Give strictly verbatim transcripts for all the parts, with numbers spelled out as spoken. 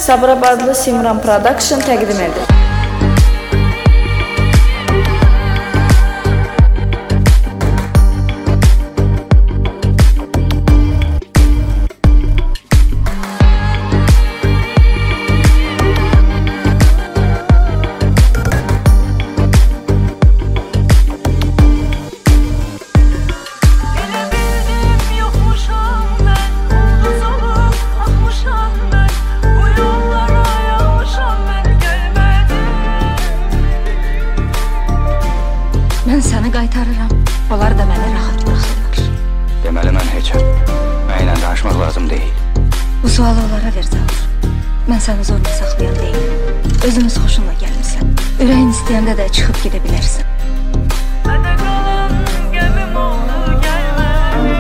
Sabirabadlı Simran Production təqdim edir. Mən səni qaytarıram, onlar da məni rahat buraxırlar. Deməli mən heçəm, mənlə danışmaq lazım deyil. Bu sualı onlara ver Zavur. Mən səni zorla saxlayan deyiləm. Özümüz xoşunla gəlmişsən. Ürəyin istəyəndə də çıxıb gedə bilərsən. Mənə qalan gəmim oldu, gəlmədi.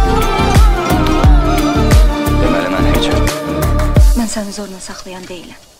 Mən səni zorla saxlayan deyiləm.